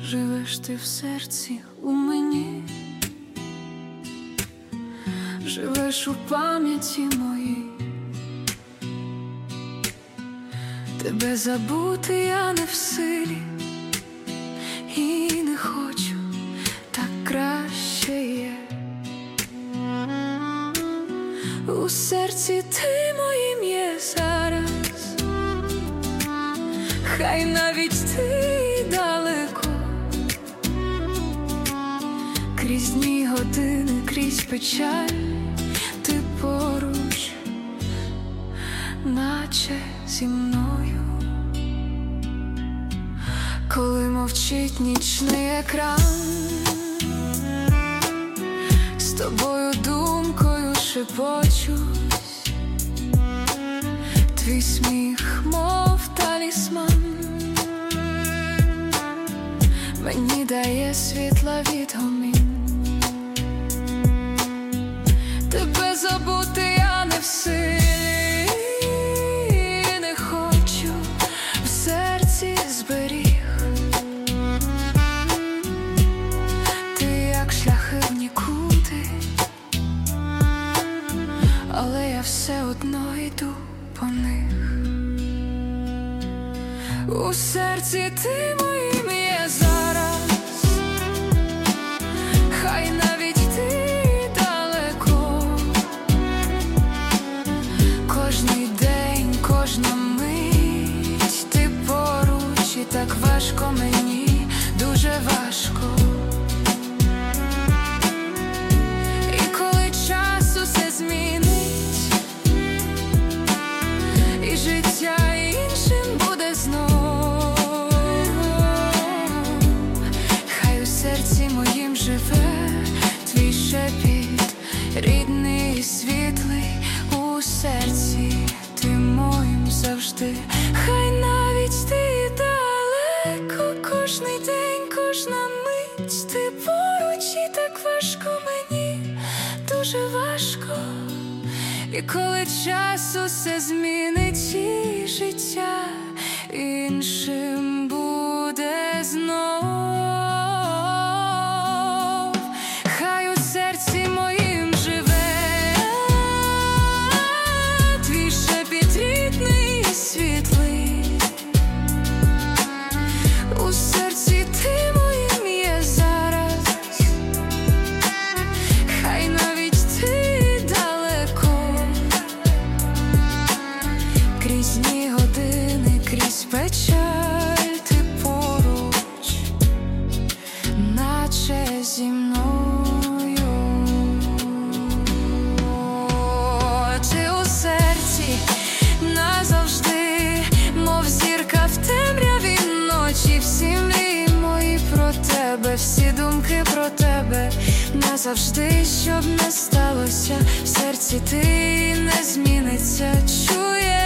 живеш ти в серці у мені, живеш у пам'яті моїй. Тебе забути я не в силі, і не хочу, так краще є. У серці ти моїм є зараз, хай навіть ти далеко, крізь дні, години, крізь печаль, ти поруч, наче зі мною. Коли мовчить нічний екран, з тобою думкою шепочусь, твій сміх, мов талісман, мені дає світла відгомін. Тебе забути я не в силі, не хочу, в серці зберіг. Ти як шляхи в нікуди, але я все одно йду по них. У серці ти моїм є зараз, хай навіть ти далеко, кожний день, кожна мить ти поруч, і так важко мені, дуже важко. І коли час усе змінить, і життя іншим буде знов, хай у серці моїм живе твій шепіт, рідний і світлий. У серці ти моїм завжди, хай навіть ти далеко, кожний день, кожна мить ти поруч, і так важко мені, дуже важко. І коли час усе змінить, і життя іншим буде знов, хай у серці моїм живе твій шепіт, рідний і світлий. У серці ти моїм є зараз, хай навіть ти далеко, крізь дні, години, крізь печаль ти поруч, наче зі мною. Ти у серці назавжди, мов зірка в темряві ночі. Всі мрії мої про тебе, всі думки про тебе назавжди, щоб не сталося. В серці ти не зміниться, чуєш?